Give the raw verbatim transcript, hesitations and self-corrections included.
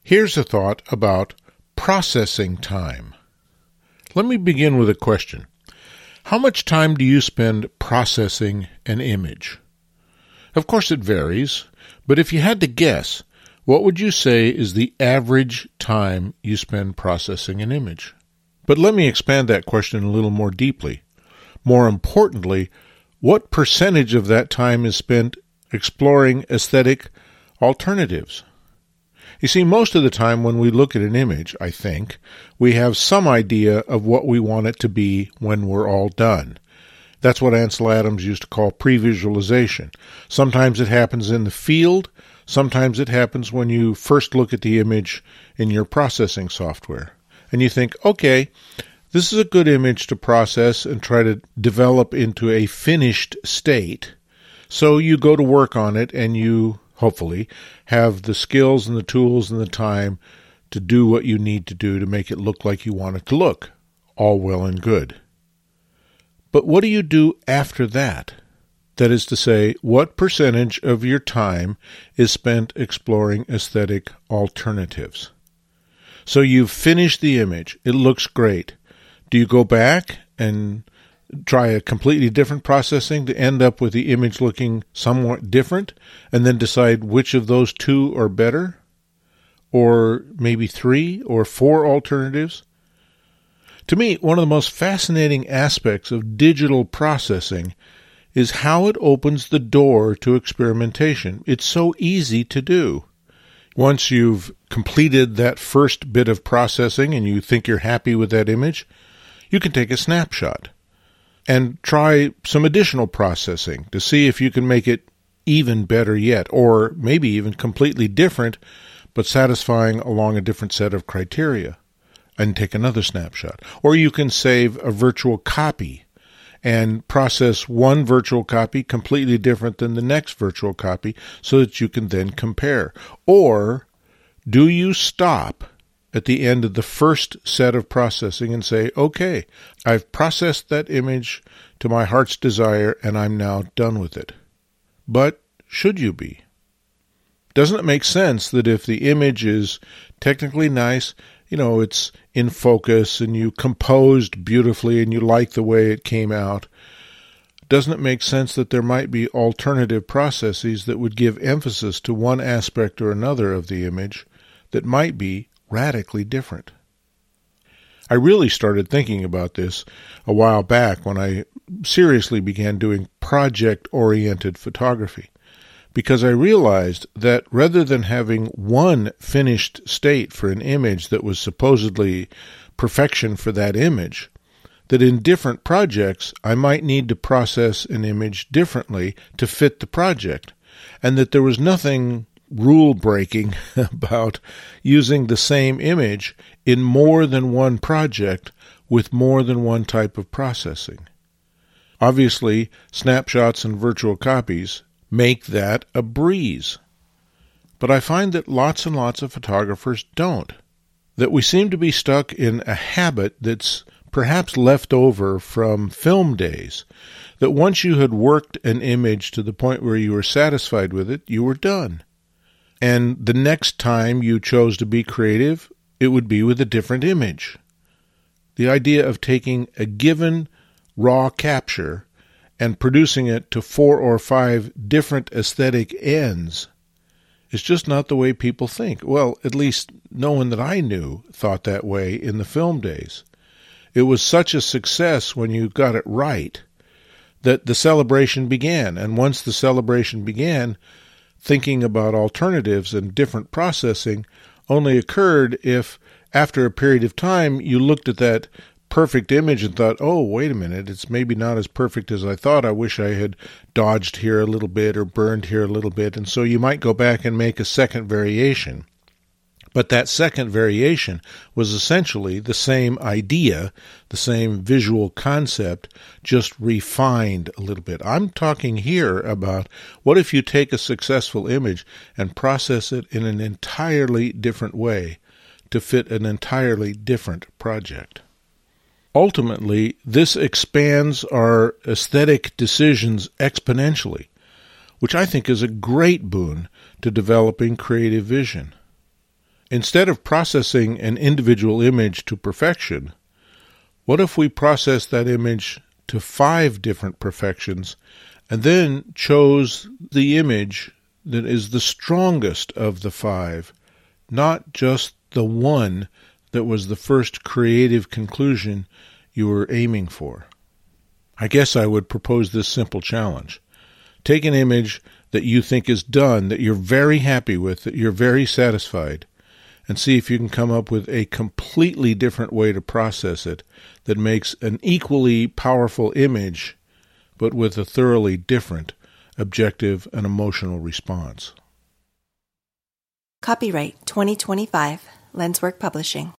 Here's a thought about processing time. Let me begin with a question. How much time do you spend processing an image? Of course it varies, but if you had to guess, what would you say is the average time you spend processing an image? But let me expand that question a little more deeply. More importantly, what percentage of that time is spent exploring aesthetic alternatives? You see, most of the time when we look at an image, I think, we have some idea of what we want it to be when we're all done. That's what Ansel Adams used to call pre-visualization. Sometimes it happens in the field. Sometimes it happens when you first look at the image in your processing software. And you think, okay, this is a good image to process and try to develop into a finished state. So you go to work on it and you, hopefully, have the skills and the tools and the time to do what you need to do to make it look like you want it to look. All well and good. But what do you do after that? That is to say, what percentage of your time is spent exploring aesthetic alternatives? So you've finished the image. It looks great. Do you go back and try a completely different processing to end up with the image looking somewhat different, and then decide which of those two are better? Or maybe three or four alternatives? To me, one of the most fascinating aspects of digital processing is how it opens the door to experimentation. It's so easy to do. Once you've completed that first bit of processing and you think you're happy with that image, you can take a snapshot and try some additional processing to see if you can make it even better yet, or maybe even completely different, but satisfying along a different set of criteria, and take another snapshot. Or you can save a virtual copy and process one virtual copy completely different than the next virtual copy so that you can then compare. Or do you stop at the end of the first set of processing and say, okay, I've processed that image to my heart's desire and I'm now done with it? But should you be? Doesn't it make sense that if the image is technically nice, you know, it's in focus and you composed beautifully and you like the way it came out, doesn't it make sense that there might be alternative processes that would give emphasis to one aspect or another of the image that might be radically different? I really started thinking about this a while back when I seriously began doing project-oriented photography, because I realized that rather than having one finished state for an image that was supposedly perfection for that image, that in different projects I might need to process an image differently to fit the project, and that there was nothing rule-breaking about using the same image in more than one project with more than one type of processing. Obviously, snapshots and virtual copies make that a breeze. But I find that lots and lots of photographers don't. That we seem to be stuck in a habit that's perhaps left over from film days, that once you had worked an image to the point where you were satisfied with it, you were done. And the next time you chose to be creative, it would be with a different image. The idea of taking a given raw capture and producing it to four or five different aesthetic ends is just not the way people think. Well, at least no one that I knew thought that way in the film days. It was such a success when you got it right that the celebration began. And once the celebration began, thinking about alternatives and different processing only occurred if, after a period of time, you looked at that perfect image and thought, oh, wait a minute, it's maybe not as perfect as I thought. I wish I had dodged here a little bit or burned here a little bit. And so you might go back and make a second variation. But that second variation was essentially the same idea, the same visual concept, just refined a little bit. I'm talking here about what if you take a successful image and process it in an entirely different way to fit an entirely different project. Ultimately, this expands our aesthetic decisions exponentially, which I think is a great boon to developing creative vision. Instead of processing an individual image to perfection, what if we process that image to five different perfections and then chose the image that is the strongest of the five, not just the one that was the first creative conclusion you were aiming for? I guess I would propose this simple challenge. Take an image that you think is done, that you're very happy with, that you're very satisfied, and see if you can come up with a completely different way to process it that makes an equally powerful image, but with a thoroughly different objective and emotional response. Copyright twenty twenty-five, Lenswork Publishing.